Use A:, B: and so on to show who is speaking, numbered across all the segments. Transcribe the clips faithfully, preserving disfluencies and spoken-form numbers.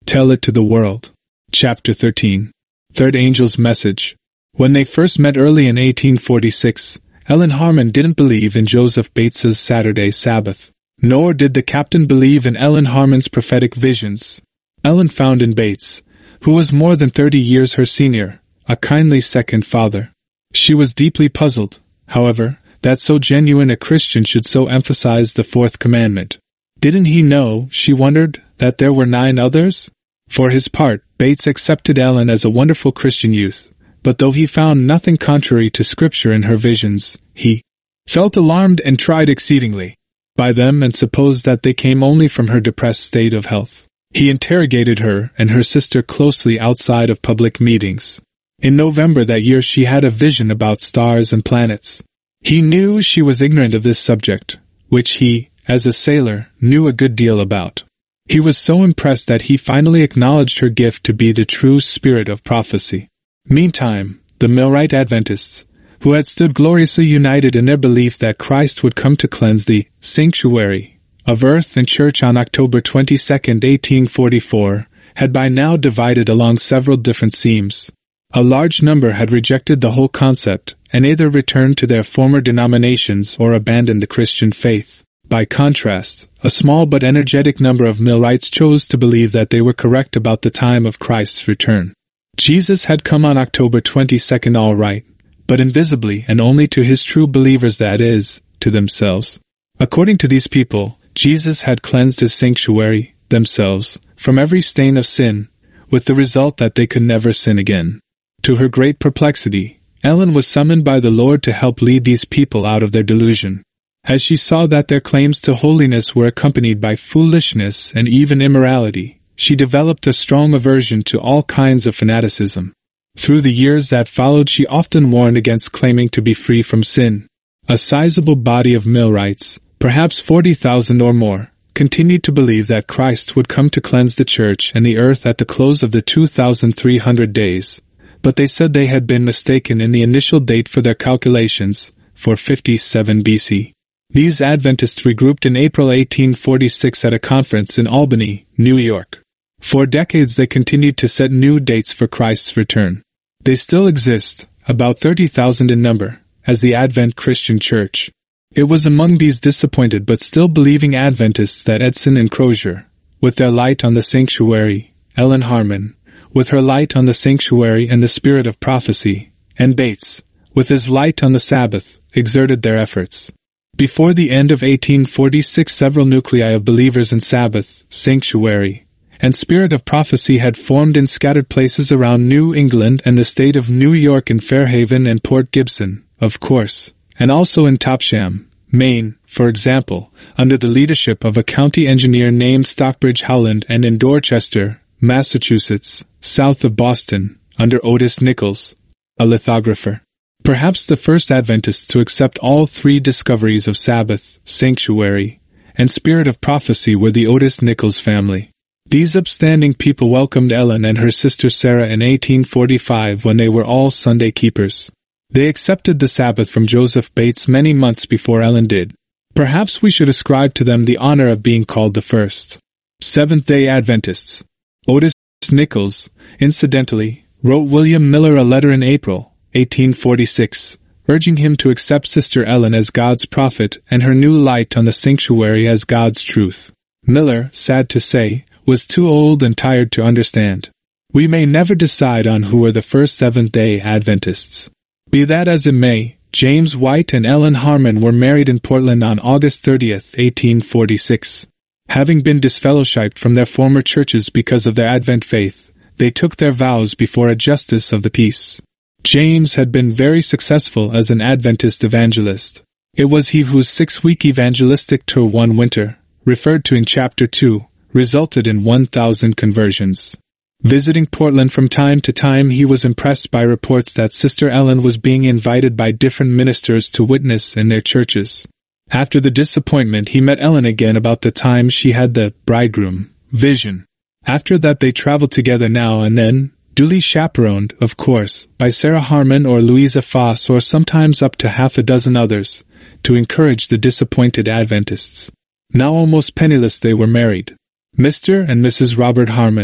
A: Tell it to the world. Chapter thirteen. Third Angel's Message. When they first met early in eighteen forty-six, Ellen Harmon didn't believe in Joseph Bates's Saturday Sabbath, nor did the captain believe in Ellen Harmon's prophetic visions. Ellen found in Bates, who was more than thirty years her senior, a kindly second father. She was deeply puzzled, however, that so genuine a Christian should so emphasize the fourth commandment. Didn't he know, she wondered, that there were nine others? For his part, Bates accepted Ellen as a wonderful Christian youth, but though he found nothing contrary to Scripture in her visions, he felt alarmed and tried exceedingly by them and supposed that they came only from her depressed state of health. He interrogated her and her sister closely outside of public meetings. In November that year she had a vision about stars and planets. He knew she was ignorant of this subject, which he, as a sailor, knew a good deal about. He was so impressed that he finally acknowledged her gift to be the true spirit of prophecy. Meantime, the Millwright Adventists, who had stood gloriously united in their belief that Christ would come to cleanse the sanctuary of earth and church on October twenty-second, eighteen forty-four, had by now divided along several different seams. A large number had rejected the whole concept and either returned to their former denominations or abandoned the Christian faith. By contrast, a small but energetic number of Millwrights chose to believe that they were correct about the time of Christ's return. Jesus had come on October twenty-second all right, but invisibly and only to his true believers, that is, to themselves. According to these people, Jesus had cleansed his sanctuary, themselves, from every stain of sin, with the result that they could never sin again. To her great perplexity, Ellen was summoned by the Lord to help lead these people out of their delusion. As she saw that their claims to holiness were accompanied by foolishness and even immorality, she developed a strong aversion to all kinds of fanaticism. Through the years that followed, she often warned against claiming to be free from sin. A sizable body of Millwrights, perhaps forty thousand or more, continued to believe that Christ would come to cleanse the church and the earth at the close of the two thousand three hundred days, but they said they had been mistaken in the initial date for their calculations, for fifty-seven B C. These Adventists regrouped in April eighteen forty-six at a conference in Albany, New York. For decades they continued to set new dates for Christ's return. They still exist, about thirty thousand in number, as the Advent Christian Church. It was among these disappointed but still believing Adventists that Edson and Crozier, with their light on the sanctuary, Ellen Harmon, with her light on the sanctuary and the spirit of prophecy, and Bates, with his light on the Sabbath, exerted their efforts. Before the end of eighteen forty-six, several nuclei of believers in Sabbath, sanctuary, and spirit of prophecy had formed in scattered places around New England and the state of New York, in Fairhaven and Port Gibson, of course, and also in Topsham, Maine, for example, under the leadership of a county engineer named Stockbridge Howland, and in Dorchester, Massachusetts, south of Boston, under Otis Nichols, a lithographer. Perhaps the first Adventists to accept all three discoveries of Sabbath, sanctuary, and spirit of prophecy were the Otis Nichols family. These upstanding people welcomed Ellen and her sister Sarah in eighteen forty-five when they were all Sunday keepers. They accepted the Sabbath from Joseph Bates many months before Ellen did. Perhaps we should ascribe to them the honor of being called the first Seventh-day Adventists. Otis Nichols, incidentally, wrote William Miller a letter in April eighteen forty-six, urging him to accept Sister Ellen as God's prophet and her new light on the sanctuary as God's truth. Miller, sad to say, was too old and tired to understand. We may never decide on who were the first Seventh-day Adventists. Be that as it may, James White and Ellen Harmon were married in Portland on August thirtieth, eighteen forty-six. Having been disfellowshipped from their former churches because of their Advent faith, they took their vows before a justice of the peace. James had been very successful as an Adventist evangelist. It was he whose six-week evangelistic tour one winter, referred to in Chapter two, resulted in one thousand conversions. Visiting Portland from time to time, he was impressed by reports that Sister Ellen was being invited by different ministers to witness in their churches. After the disappointment, he met Ellen again about the time she had the bridegroom vision. After that they traveled together now and then, duly chaperoned, of course, by Sarah Harmon or Louisa Foss or sometimes up to half a dozen others, to encourage the disappointed Adventists. Now almost penniless, they were married. Mister and Missus Robert Harmon,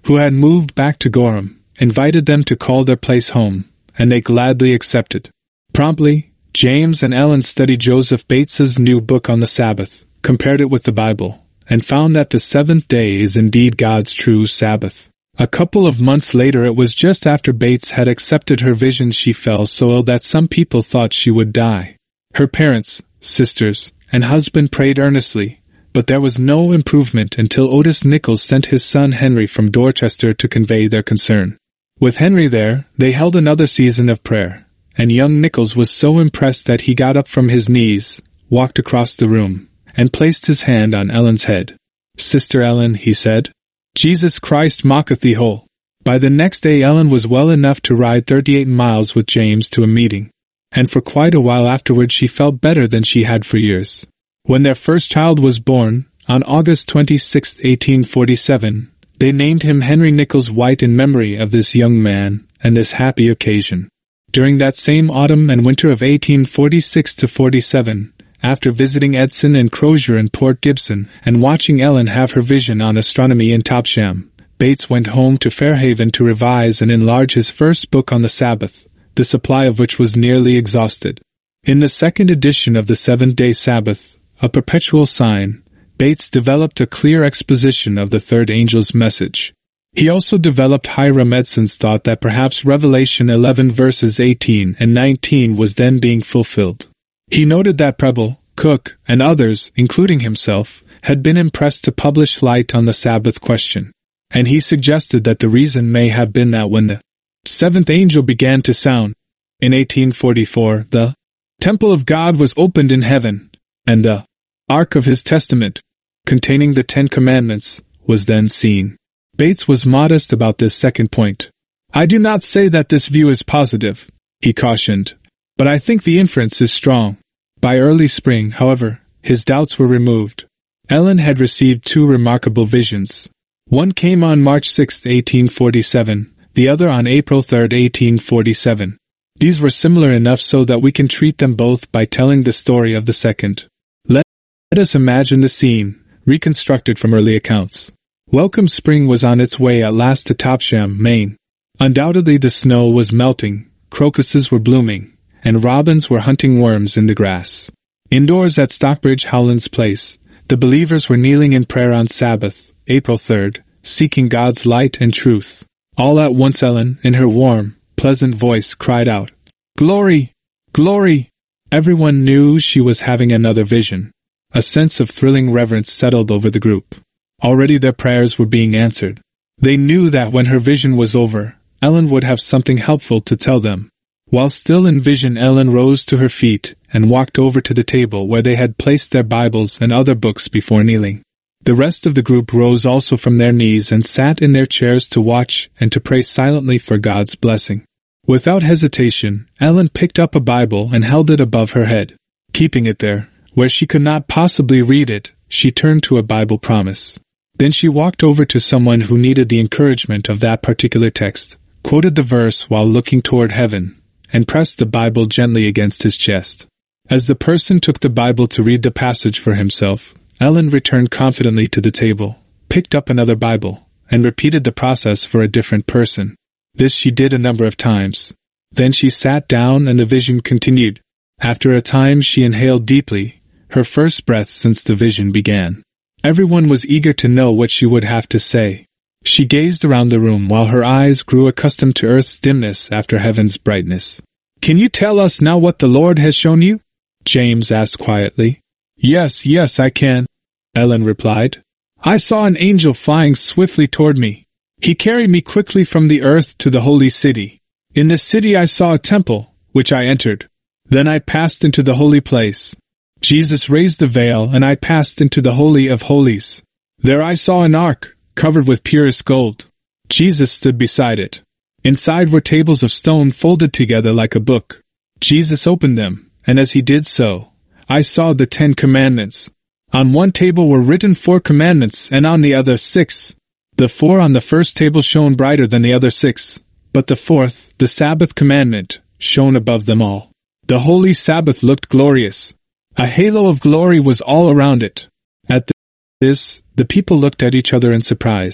A: who had moved back to Gorham, invited them to call their place home, and they gladly accepted. Promptly, James and Ellen studied Joseph Bates's new book on the Sabbath, compared it with the Bible, and found that the seventh day is indeed God's true Sabbath. A couple of months later, it was just after Bates had accepted her vision, she fell so ill that some people thought she would die. Her parents, sisters, and husband prayed earnestly, but there was no improvement until Otis Nichols sent his son Henry from Dorchester to convey their concern. With Henry there, they held another season of prayer, and young Nichols was so impressed that he got up from his knees, walked across the room, and placed his hand on Ellen's head. "Sister Ellen," he said, "Jesus Christ maketh thee whole." By the next day Ellen was well enough to ride thirty-eight miles with James to a meeting, and for quite a while afterward she felt better than she had for years. When their first child was born, on August twenty-sixth, eighteen forty-seven, they named him Henry Nichols White in memory of this young man and this happy occasion. During that same autumn and winter of eighteen forty-six to forty-seven, after visiting Edson and Crozier in Port Gibson and watching Ellen have her vision on astronomy in Topsham, Bates went home to Fairhaven to revise and enlarge his first book on the Sabbath, the supply of which was nearly exhausted. In the second edition of the Seventh-day Sabbath, A Perpetual Sign, Bates developed a clear exposition of the third angel's message. He also developed Hiram Edson's thought that perhaps Revelation eleven verses eighteen and nineteen was then being fulfilled. He noted that Preble, Cook, and others, including himself, had been impressed to publish light on the Sabbath question, and he suggested that the reason may have been that when the seventh angel began to sound, in eighteen forty-four, the temple of God was opened in heaven, and the Ark of his Testament, containing the Ten Commandments, was then seen. Bates was modest about this second point. "I do not say that this view is positive," he cautioned, "but I think the inference is strong." By early spring, however, his doubts were removed. Ellen had received two remarkable visions. One came on March sixth, eighteen forty-seven, the other on April third, eighteen forty-seven. These were similar enough so that we can treat them both by telling the story of the second. Let, let us imagine the scene, reconstructed from early accounts. Welcome spring was on its way at last to Topsham, Maine. Undoubtedly the snow was melting, crocuses were blooming, and robins were hunting worms in the grass. Indoors at Stockbridge Howland's place, the believers were kneeling in prayer on Sabbath, April third, seeking God's light and truth. All at once Ellen, in her warm, pleasant voice, cried out, "Glory! Glory!" Everyone knew she was having another vision. A sense of thrilling reverence settled over the group. Already their prayers were being answered. They knew that when her vision was over, Ellen would have something helpful to tell them. While still in vision, Ellen rose to her feet and walked over to the table where they had placed their Bibles and other books before kneeling. The rest of the group rose also from their knees and sat in their chairs to watch and to pray silently for God's blessing. Without hesitation, Ellen picked up a Bible and held it above her head. Keeping it there, where she could not possibly read it, she turned to a Bible promise. Then she walked over to someone who needed the encouragement of that particular text, quoted the verse while looking toward heaven, and pressed the Bible gently against his chest. As the person took the Bible to read the passage for himself, Ellen returned confidently to the table, picked up another Bible, and repeated the process for a different person. This she did a number of times. Then she sat down and the vision continued. After a time she inhaled deeply, her first breath since the vision began. Everyone was eager to know what she would have to say. She gazed around the room while her eyes grew accustomed to earth's dimness after heaven's brightness. "Can you tell us now what the Lord has shown you?" James asked quietly. "Yes, yes, I can," Ellen replied. "I saw an angel flying swiftly toward me. He carried me quickly from the earth to the holy city. In the city I saw a temple, which I entered. Then I passed into the holy place. Jesus raised the veil, and I passed into the Holy of Holies. There I saw an ark, covered with purest gold. Jesus stood beside it. Inside were tables of stone folded together like a book. Jesus opened them, and as he did so, I saw the Ten Commandments. On one table were written four commandments, and on the other six. The four on the first table shone brighter than the other six, but the fourth, the Sabbath commandment, shone above them all. The holy Sabbath looked glorious. A halo of glory was all around it. At this, the people looked at each other in surprise,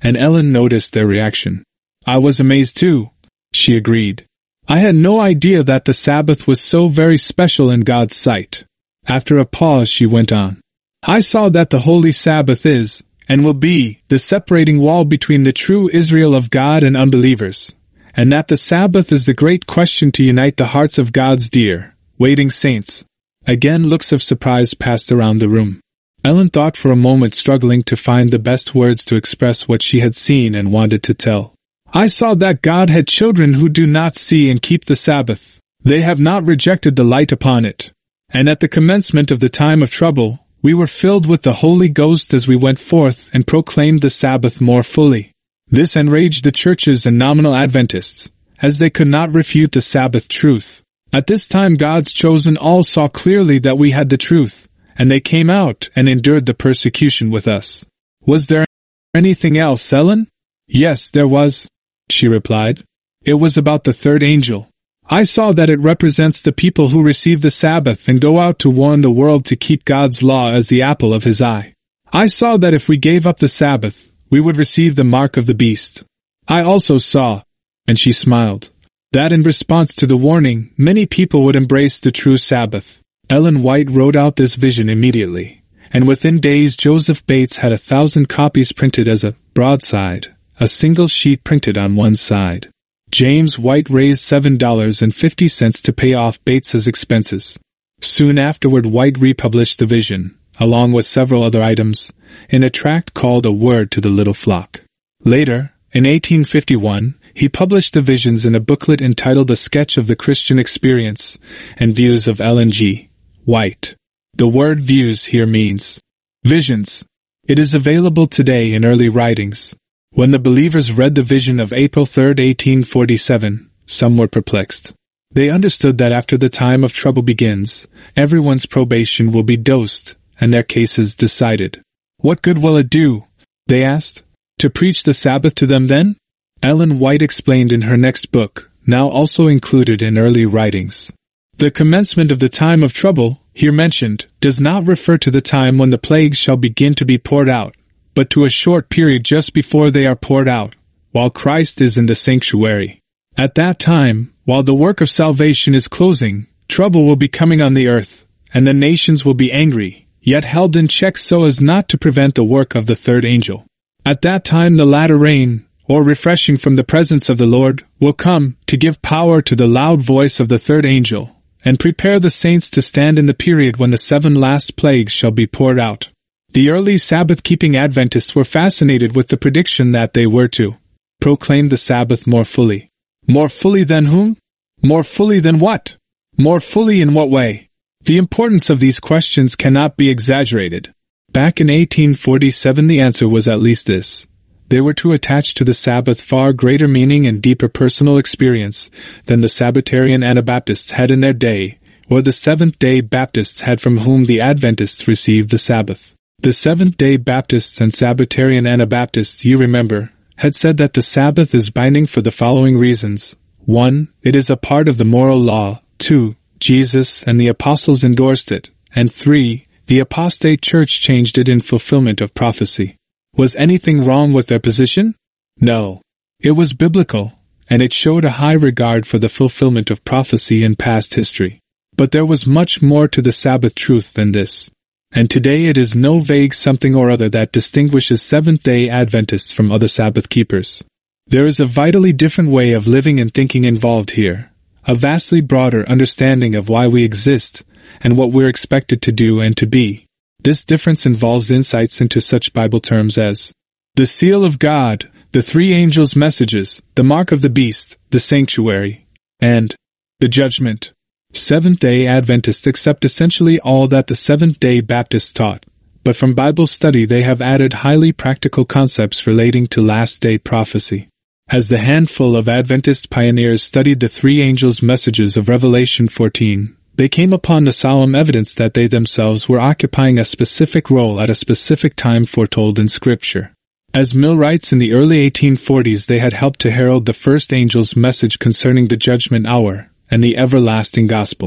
A: and Ellen noticed their reaction. "I was amazed too," she agreed. "I had no idea that the Sabbath was so very special in God's sight." After a pause she went on. "I saw that the Holy Sabbath is, and will be, the separating wall between the true Israel of God and unbelievers, and that the Sabbath is the great question to unite the hearts of God's dear, waiting saints." Again looks of surprise passed around the room. Ellen thought for a moment, struggling to find the best words to express what she had seen and wanted to tell. "I saw that God had children who do not see and keep the Sabbath. They have not rejected the light upon it. And at the commencement of the time of trouble, we were filled with the Holy Ghost as we went forth and proclaimed the Sabbath more fully. This enraged the churches and nominal Adventists, as they could not refute the Sabbath truth. At this time God's chosen all saw clearly that we had the truth, and they came out and endured the persecution with us." "Was there anything else, Ellen?" "Yes, there was," she replied. "It was about the third angel. I saw that it represents the people who receive the Sabbath and go out to warn the world to keep God's law as the apple of his eye. I saw that if we gave up the Sabbath, we would receive the mark of the beast. I also saw," and she smiled, "that in response to the warning, many people would embrace the true Sabbath." Ellen White wrote out this vision immediately, and within days Joseph Bates had a thousand copies printed as a broadside, a single sheet printed on one side. James White raised seven dollars and fifty cents to pay off Bates's expenses. Soon afterward White republished the vision, along with several other items, in a tract called A Word to the Little Flock. Later, in eighteen fifty-one, he published the visions in a booklet entitled A Sketch of the Christian Experience and Views of Ellen G. White. The word views here means visions. It is available today in early writings. When the believers read the vision of April third, eighteen forty-seven, some were perplexed. They understood that after the time of trouble begins, everyone's probation will be dosed, and their cases decided. "What good will it do," they asked, "to preach the Sabbath to them then?" Ellen White explained in her next book, now also included in early writings. The commencement of the time of trouble, here mentioned, does not refer to the time when the plagues shall begin to be poured out, but to a short period just before they are poured out, while Christ is in the sanctuary. At that time, while the work of salvation is closing, trouble will be coming on the earth, and the nations will be angry, yet held in check so as not to prevent the work of the third angel. At that time the latter rain, or refreshing from the presence of the Lord, will come to give power to the loud voice of the third angel, and prepare the saints to stand in the period when the seven last plagues shall be poured out. The early Sabbath-keeping Adventists were fascinated with the prediction that they were to proclaim the Sabbath more fully. More fully than whom? More fully than what? More fully in what way? The importance of these questions cannot be exaggerated. Back in eighteen forty-seven the answer was at least this. They were to attach to the Sabbath far greater meaning and deeper personal experience than the Sabbatarian Anabaptists had in their day, or the Seventh-day Baptists had from whom the Adventists received the Sabbath. The Seventh-day Baptists and Sabbatarian Anabaptists, you remember, had said that the Sabbath is binding for the following reasons. one. It is a part of the moral law. two. Jesus and the apostles endorsed it. And three. The apostate church changed it in fulfillment of prophecy. Was anything wrong with their position? No. It was biblical, and it showed a high regard for the fulfillment of prophecy in past history. But there was much more to the Sabbath truth than this. And today it is no vague something or other that distinguishes Seventh-day Adventists from other Sabbath keepers. There is a vitally different way of living and thinking involved here, a vastly broader understanding of why we exist, and what we're expected to do and to be. This difference involves insights into such Bible terms as the seal of God, the three angels' messages, the mark of the beast, the sanctuary, and the judgment. Seventh-day Adventists accept essentially all that the Seventh-day Baptists taught, but from Bible study they have added highly practical concepts relating to last-day prophecy. As the handful of Adventist pioneers studied the three angels' messages of Revelation fourteen, they came upon the solemn evidence that they themselves were occupying a specific role at a specific time foretold in Scripture. As Mill writes, in the early eighteen forties they had helped to herald the first angel's message concerning the judgment hour and the everlasting gospel.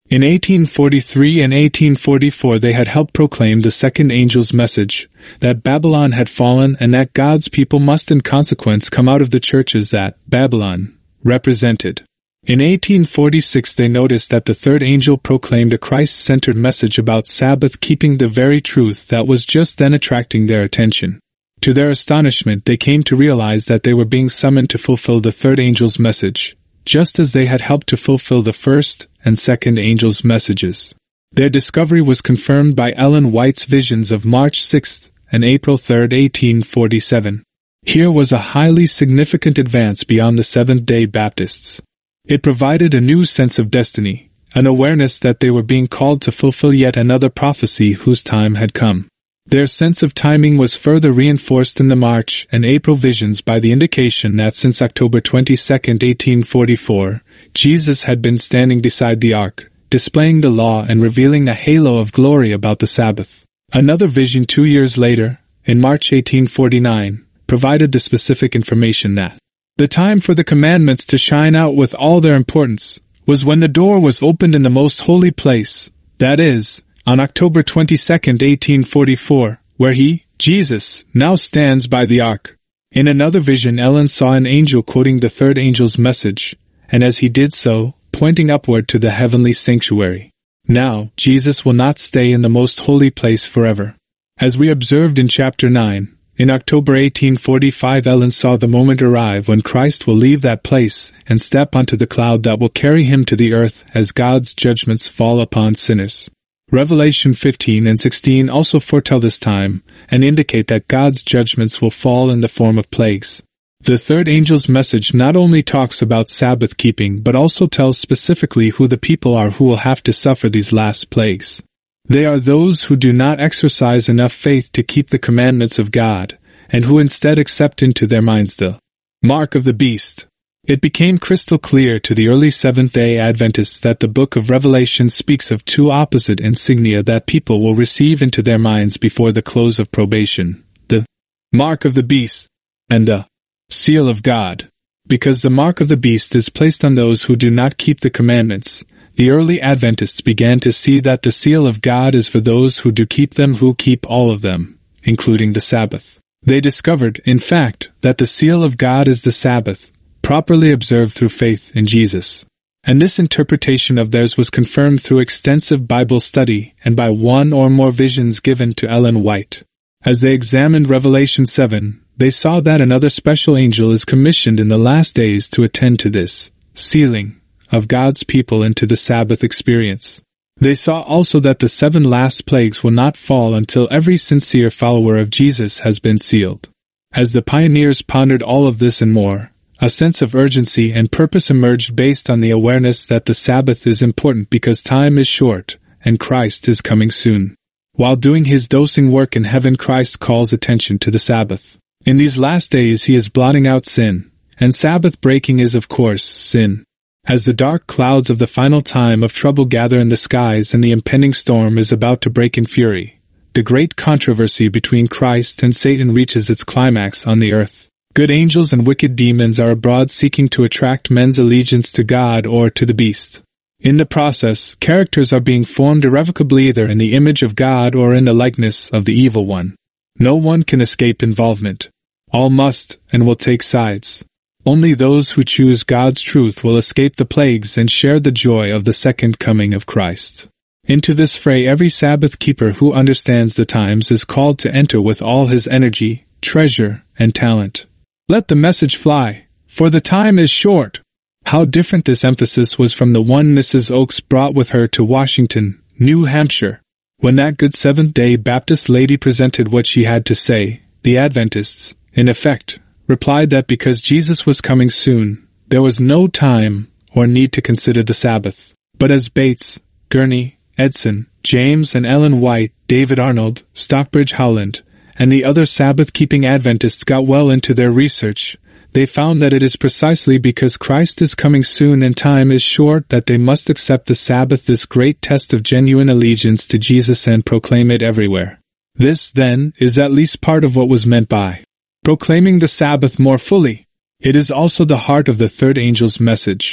A: In eighteen forty-three and eighteen forty-four they had helped proclaim the second angel's message, that Babylon had fallen and that God's people must in consequence come out of the churches that Babylon represented. In eighteen forty-six they noticed that the third angel proclaimed a Christ-centered message about Sabbath keeping, the very truth that was just then attracting their attention. To their astonishment they came to realize that they were being summoned to fulfill the third angel's message, just as they had helped to fulfill the first and second angel's messages. Their discovery was confirmed by Ellen White's visions of March sixth and April third, eighteen forty-seven. Here was a highly significant advance beyond the Seventh-day Baptists. It provided a new sense of destiny, an awareness that they were being called to fulfill yet another prophecy whose time had come. Their sense of timing was further reinforced in the March and April visions by the indication that since October twenty-second, eighteen forty-four, Jesus had been standing beside the ark, displaying the law and revealing a halo of glory about the Sabbath. Another vision two years later, in March eighteen forty-nine, provided the specific information that the time for the commandments to shine out with all their importance was when the door was opened in the most holy place, that is, on October twenty-second, eighteen forty-four, where he, Jesus, now stands by the ark. In another vision Ellen saw an angel quoting the third angel's message, and as he did so, pointing upward to the heavenly sanctuary. Now, Jesus will not stay in the most holy place forever. As we observed in chapter nine, in October eighteen forty-five Ellen saw the moment arrive when Christ will leave that place and step onto the cloud that will carry him to the earth as God's judgments fall upon sinners. Revelation fifteen and sixteen also foretell this time and indicate that God's judgments will fall in the form of plagues. The third angel's message not only talks about Sabbath keeping but also tells specifically who the people are who will have to suffer these last plagues. They are those who do not exercise enough faith to keep the commandments of God, and who instead accept into their minds the mark of the beast. It became crystal clear to the early Seventh-day Adventists that the book of Revelation speaks of two opposite insignia that people will receive into their minds before the close of probation, the mark of the beast and the seal of God. Because the mark of the beast is placed on those who do not keep the commandments, the early Adventists began to see that the seal of God is for those who do keep them, who keep all of them, including the Sabbath. They discovered, in fact, that the seal of God is the Sabbath, properly observed through faith in Jesus. And this interpretation of theirs was confirmed through extensive Bible study and by one or more visions given to Ellen White. As they examined Revelation seven, they saw that another special angel is commissioned in the last days to attend to this sealing of God's people into the Sabbath experience. They saw also that the seven last plagues will not fall until every sincere follower of Jesus has been sealed. As the pioneers pondered all of this and more, a sense of urgency and purpose emerged based on the awareness that the Sabbath is important because time is short and Christ is coming soon. While doing his dosing work in heaven, Christ calls attention to the Sabbath. In these last days he is blotting out sin, and Sabbath breaking is of course sin. As the dark clouds of the final time of trouble gather in the skies and the impending storm is about to break in fury, the great controversy between Christ and Satan reaches its climax on the earth. Good angels and wicked demons are abroad seeking to attract men's allegiance to God or to the beast. In the process, characters are being formed irrevocably either in the image of God or in the likeness of the evil one. No one can escape involvement. All must and will take sides. Only those who choose God's truth will escape the plagues and share the joy of the second coming of Christ. Into this fray every Sabbath keeper who understands the times is called to enter with all his energy, treasure, and talent. Let the message fly, for the time is short. How different this emphasis was from the one Missus Oakes brought with her to Washington, New Hampshire. When that good Seventh-day Baptist lady presented what she had to say, the Adventists, in effect, replied that because Jesus was coming soon, there was no time or need to consider the Sabbath. But as Bates, Gurney, Edson, James and Ellen White, David Arnold, Stockbridge Howland, and the other Sabbath-keeping Adventists got well into their research, they found that it is precisely because Christ is coming soon and time is short that they must accept the Sabbath, this great test of genuine allegiance to Jesus, and proclaim it everywhere. This, then, is at least part of what was meant by proclaiming the Sabbath more fully. It is also the heart of the third angel's message.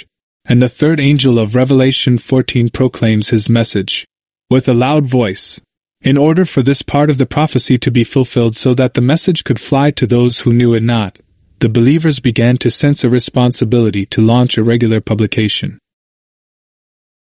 A: and the third angel of Revelation fourteen proclaims his message with a loud voice. In order for this part of the prophecy to be fulfilled so that the message could fly to those who knew it not, the believers began to sense a responsibility to launch a regular publication.